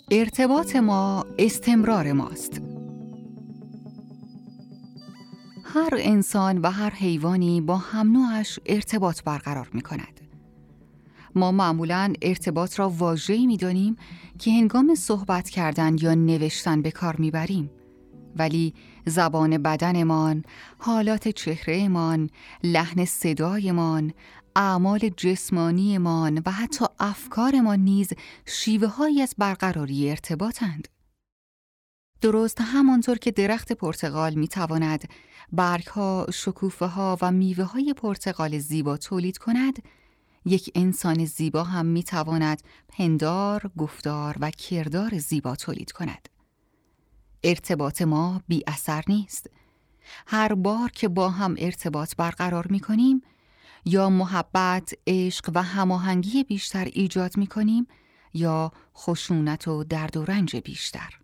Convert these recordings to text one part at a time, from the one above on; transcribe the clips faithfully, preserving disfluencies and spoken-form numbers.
ارتباط ما استمرار ماست. هر انسان و هر حیوانی با هم نوعش ارتباط برقرار می کند. ما معمولاً ارتباط را واژه‌ای می دانیم که هنگام صحبت کردن یا نوشتن به کار می بریم. ولی زبان بدنمان، حالات چهرهمان، لحن صدایمان، اعمال جسمانیمان و حتی افکارمان نیز شیوه‌هایی از برقراری ارتباطند. درست همانطور که درخت پرتقال می‌تواند برگ‌ها، شکوفه‌ها و میوه‌های پرتقال زیبا تولید کند، یک انسان زیبا هم می‌تواند پندار، گفتار و کردار زیبا تولید کند. ارتباط ما بی اثر نیست. هر بار که با هم ارتباط برقرار می‌کنیم، یا محبت، عشق و هماهنگی بیشتر ایجاد می‌کنیم یا خشونت و درد و رنج بیشتر.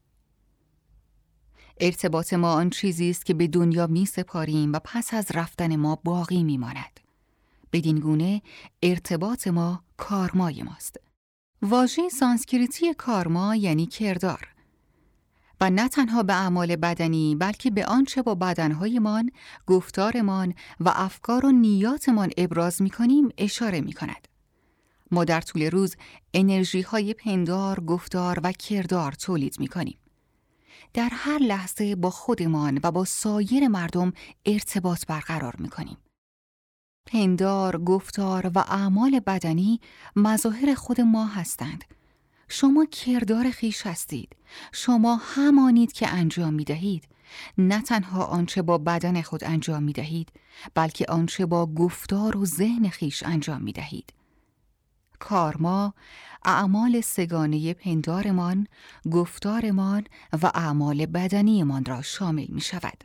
ارتباط ما آن چیزی است که به دنیا می‌سپاریم و پس از رفتن ما باقی می‌ماند. بدین گونه ارتباط ما کارمای ماست. واژه سانسکریتی کارما یعنی کردار. و نه تنها به اعمال بدنی بلکه به آنچه با بدنهایمان، گفتارمان و افکار و نیاتمان ابراز می‌کنیم اشاره می‌کند. ما در طول روز انرژی‌های پندار، گفتار و کردار تولید می‌کنیم. در هر لحظه با خودمان و با سایر مردم ارتباط برقرار می‌کنیم. پندار، گفتار و اعمال بدنی مظاهر خود ما هستند. شما کردار خویش هستید. شما همانید که انجام می دهید. نه تنها آنچه با بدن خود انجام می دهید، بلکه آنچه با گفتار و ذهن خویش انجام می دهید. کارما اعمال سگانه پندارمان، گفتارمان و اعمال بدنیمان را شامل می شود.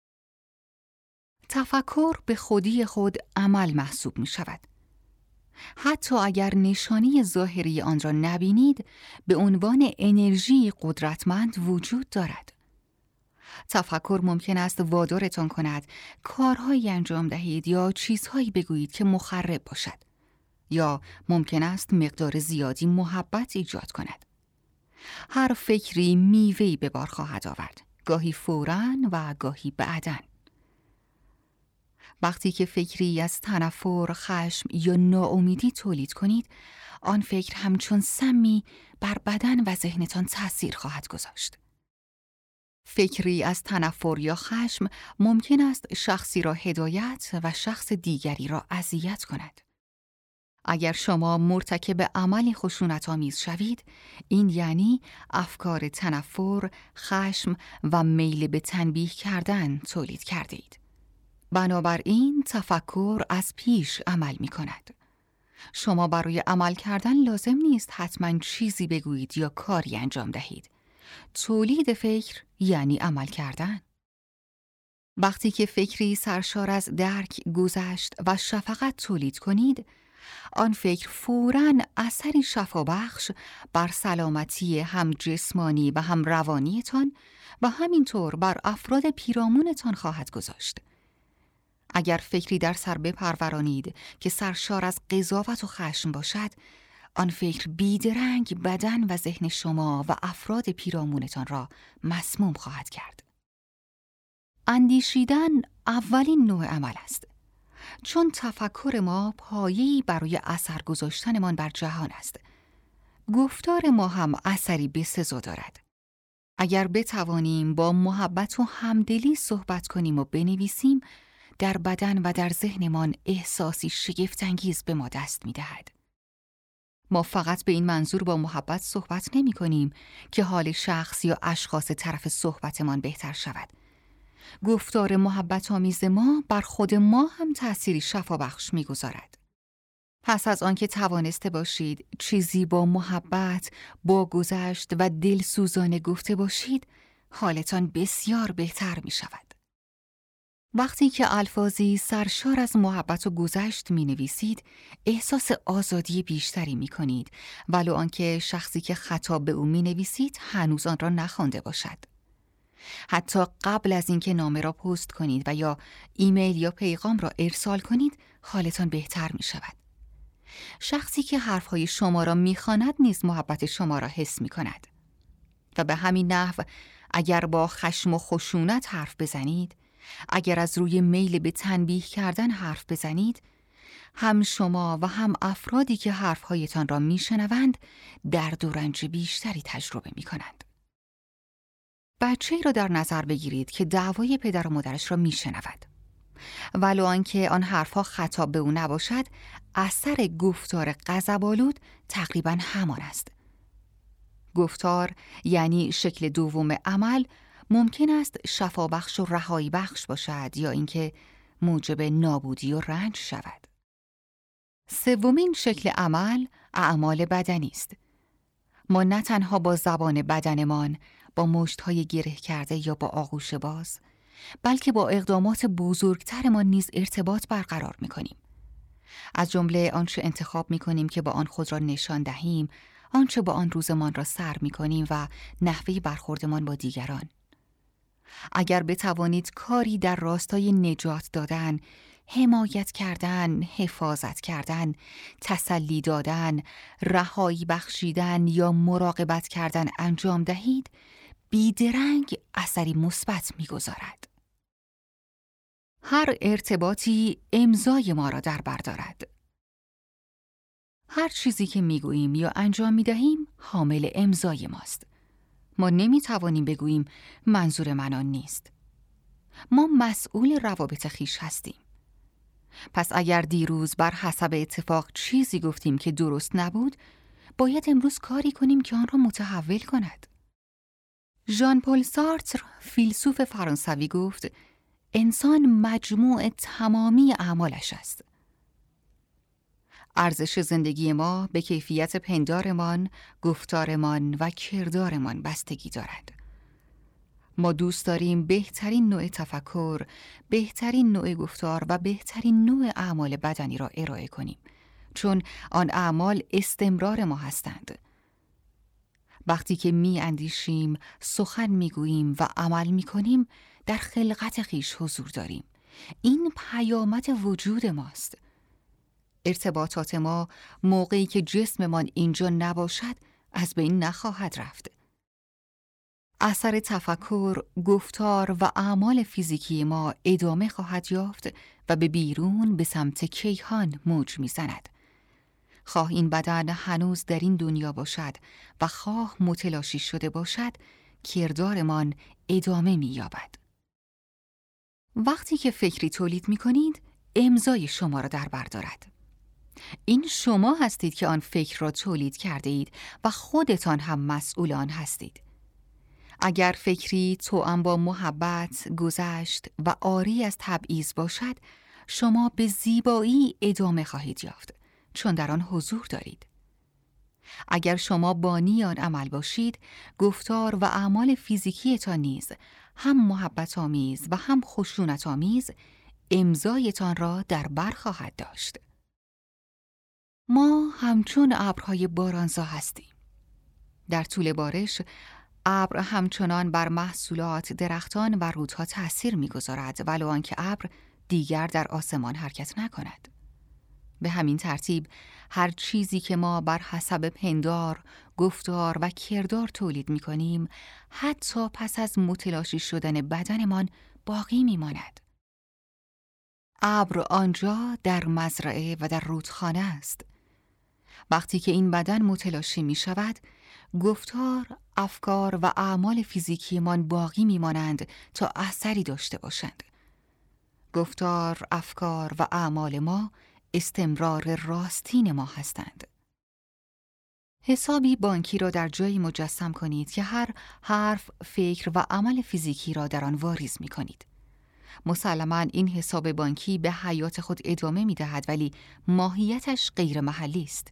تفکر به خودی خود عمل محسوب می شود. حتی اگر نشانی ظاهری آن را نبینید، به عنوان انرژی قدرتمند وجود دارد. تفکر ممکن است وادارتان کند کارهایی انجام دهید یا چیزهایی بگویید که مخرب باشد، یا ممکن است مقدار زیادی محبت ایجاد کند. هر فکری میوه‌ای به بار خواهد آورد، گاهی فوراً و گاهی بعداً. وقتی که فکری از تنفر، خشم یا ناامیدی تولید کنید، آن فکر همچون سمی بر بدن و ذهنتان تأثیر خواهد گذاشت. فکری از تنفر یا خشم ممکن است شخصی را هدایت و شخص دیگری را اذیت کند. اگر شما مرتکب عملی خشونت‌آمیز شوید، این یعنی افکار تنفر، خشم و میل به تنبیه کردن تولید کرده اید. بنابراین تفکر از پیش عمل می کند. شما برای عمل کردن لازم نیست حتما چیزی بگویید یا کاری انجام دهید. تولید فکر یعنی عمل کردن. وقتی که فکری سرشار از درک، گذشت و شفقت تولید کنید، آن فکر فوراً اثری شفابخش بر سلامتی هم جسمانی و هم روانیتان و همینطور بر افراد پیرامونتان خواهد گذاشت. اگر فکری در سر بپرورانید که سرشار از قضاوت و خشم باشد، آن فکر بیدرنگ بدن و ذهن شما و افراد پیرامونتان را مسموم خواهد کرد. اندیشیدن اولین نوع عمل است، چون تفکر ما پایه‌ای برای اثر گذاشتنمان بر جهان است. گفتار ما هم اثری بسزا دارد. اگر بتوانیم با محبت و همدلی صحبت کنیم و بنویسیم، در بدن و در ذهنمان احساسی شگفت‌انگیز به ما دست می‌دهد. ما فقط به این منظور با محبت صحبت نمی‌کنیم که حال شخص یا اشخاص طرف صحبتمان بهتر شود. گفتار محبت آمیز ما بر خود ما هم تأثیری شفابخش می‌گذارد. پس از آنکه توانسته باشید چیزی با محبت، با گذشت و دلسوزانه گفته باشید، حالتان بسیار بهتر می‌شود. وقتی که الفاظی سرشار از محبت و گذشت می نویسید، احساس آزادی بیشتری می کنید، ولو آنکه شخصی که خطاب به او می نویسید هنوز آن را نخوانده باشد. حتی قبل از اینکه نامه را پست کنید و یا ایمیل یا پیغام را ارسال کنید، حالتان بهتر می شود. شخصی که حرفهای شما را می خواند نیز محبت شما را حس می کند. و به همین نحو اگر با خشم و خشونت حرف بزنید، اگر از روی میل به تنبیه کردن حرف بزنید، هم شما و هم افرادی که حرفهایتان را میشنوند درد و رنج بیشتری تجربه میکنند. بچه‌ای را در نظر بگیرید که دعوای پدر و مادرش را میشنود. ولو آنکه آن حرفها خطاب به او نباشد، اثر گفتار غضب‌آلود تقریباً همان است. گفتار یعنی شکل دوم عمل ممکن است شفابخش و رهایی بخش باشد یا اینکه موجب نابودی و رنج شود. سومین شکل عمل اعمال بدنی است. ما نه تنها با زبان بدنمان، با مشت‌های گره کرده یا با آغوش باز، بلکه با اقدامات بزرگترمان نیز ارتباط برقرار می‌کنیم. از جمله آنچه انتخاب می‌کنیم که با آن خود را نشان دهیم، آنچه با آن روزمان را سر می‌کنیم و نحوه برخوردمان با دیگران. اگر بتوانید کاری در راستای نجات دادن، حمایت کردن، حفاظت کردن، تسلی دادن، رهایی بخشیدن یا مراقبت کردن انجام دهید، بیدرنگ اثری مثبت می‌گذارد. هر ارتباطی امضای ما را در بر دارد. هر چیزی که میگوییم یا انجام میدهیم حامل امضای ماست. ما نمیتوانیم بگوییم منظور من آن نیست. ما مسئول روابط خویش هستیم. پس اگر دیروز بر حسب اتفاق چیزی گفتیم که درست نبود، باید امروز کاری کنیم که آن را متحول کند. ژان پل سارتر، فیلسوف فرانسوی، گفت انسان مجموع تمامی اعمالش است. ارزش زندگی ما به کیفیت پندارمان، گفتارمان و کردارمان بستگی دارد. ما دوست داریم بهترین نوع تفکر، بهترین نوع گفتار و بهترین نوع اعمال بدنی را ارائه کنیم، چون آن اعمال استمرار ما هستند. وقتی که می اندیشیم، سخن می گوییم و عمل می کنیم، در خلقت خویش حضور داریم. این پیامد وجود ماست. ارتباطات ما موقعی که جسممان اینجا نباشد از بین نخواهد رفت. اثر تفکر، گفتار و اعمال فیزیکی ما ادامه خواهد یافت و به بیرون به سمت کیهان موج می‌زند. خواه این بدن هنوز در این دنیا باشد و خواه متلاشی شده باشد، کردارمان ادامه می‌یابد. وقتی که فکری تولید می‌کنید، امضای شما را در بر دارد. این شما هستید که آن فکر را تولید کرده اید و خودتان هم مسئول آن هستید. اگر فکری توأم با محبت، گذشت و عاری از تبعیض باشد، شما به زیبایی ادامه خواهید یافت، چون در آن حضور دارید. اگر شما بانی آن عمل باشید، گفتار و اعمال فیزیکیتان نیز هم محبت آمیز و هم خشونت آمیز امضایتان را در بر خواهد داشت. ما همچون ابرهای بارانزا هستیم. در طول بارش، ابر همچنان بر محصولات، درختان و رودها تأثیر می‌گذارد، ولو آنکه ابر دیگر در آسمان حرکت نکند. به همین ترتیب، هر چیزی که ما بر حسب پندار، گفتار و کردار تولید می‌کنیم، حتی پس از متلاشی شدن بدنمان باقی می‌ماند. ابر آنجا در مزرعه و در رودخانه است. وقتی که این بدن متلاشی می شود، گفتار، افکار و اعمال فیزیکیمان باقی می مانند تا اثری داشته باشند. گفتار، افکار و اعمال ما استمرار راستین ما هستند. حسابی بانکی را در جایی مجسم کنید که هر حرف، فکر و عمل فیزیکی را در آن واریز می کنید. مسلماً این حساب بانکی به حیات خود ادامه می دهد، ولی ماهیتش غیر محلی است.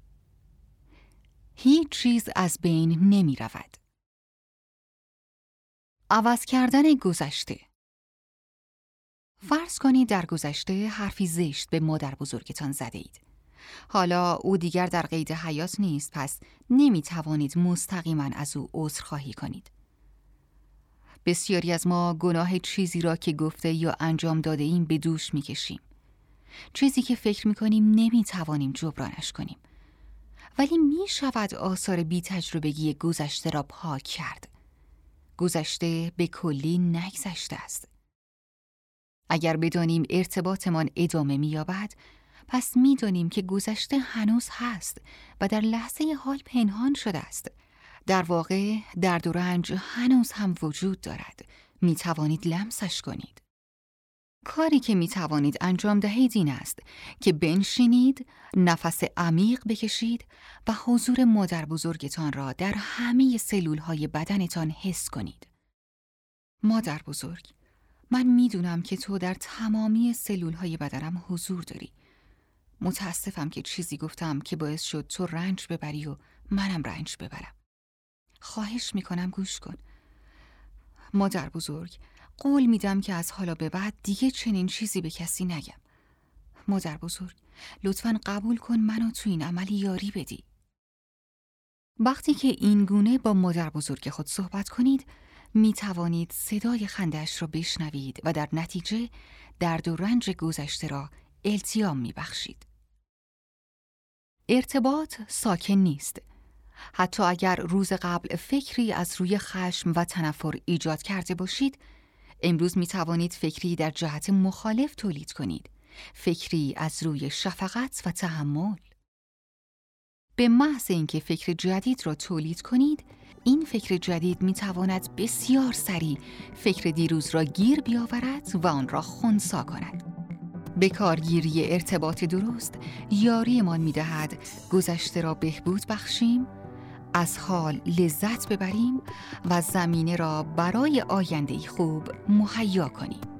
هیچ چیز از بین نمی رود. عوض کردن گذشته. فرض کنید در گذشته حرفی زشت به مادر بزرگتان زده اید. حالا او دیگر در قید حیات نیست، پس نمی توانید مستقیما از او عذرخواهی کنید. بسیاری از ما گناه چیزی را که گفته یا انجام داده ایم به دوش می کشیم. چیزی که فکر می کنیم نمی توانیم جبرانش کنیم. ولی می شود آثار بی تجربگی گذشته را پاک کرد. گذشته به کلی نگذشته است. اگر بدانیم ارتباطمان ادامه می یابد، پس می دانیم که گذشته هنوز هست و در لحظه حال پنهان شده است. در واقع درد و رنج هنوز هم وجود دارد. می توانید لمسش کنید. کاری که می توانید انجام دهید این است که بنشینید، نفس عمیق بکشید و حضور مادر بزرگتان را در همه سلول های بدنتان حس کنید. مادر بزرگ، من می دونم که تو در تمامی سلول های بدنم حضور داری. متاسفم که چیزی گفتم که باعث شد تو رنج ببری و منم رنج ببرم. خواهش می کنم گوش کن. مادر بزرگ، قول میدم که از حالا به بعد دیگه چنین چیزی به کسی نگم. مادر بزرگ، لطفاً قبول کن منو تو این عمل یاری بدی. وقتی که این گونه با مادر بزرگ خود صحبت کنید، می توانید صدای خنده‌اش را بشنوید و در نتیجه درد و رنج گذشته را التیام می بخشید. ارتباط ساکن نیست. حتی اگر روز قبل فکری از روی خشم و تنفر ایجاد کرده باشید، امروز می توانید فکری در جهت مخالف تولید کنید. فکری از روی شفقت و تحمل. به محض اینکه فکر جدید را تولید کنید، این فکر جدید می تواند بسیار سریع فکر دیروز را گیر بیاورد و آن را خنثی کند. به کارگیری ارتباط درست یاریمان می دهد گذشته را بهبود بخشیم، از حال لذت ببریم و زمینه را برای آینده‌ای خوب مهیا کنیم.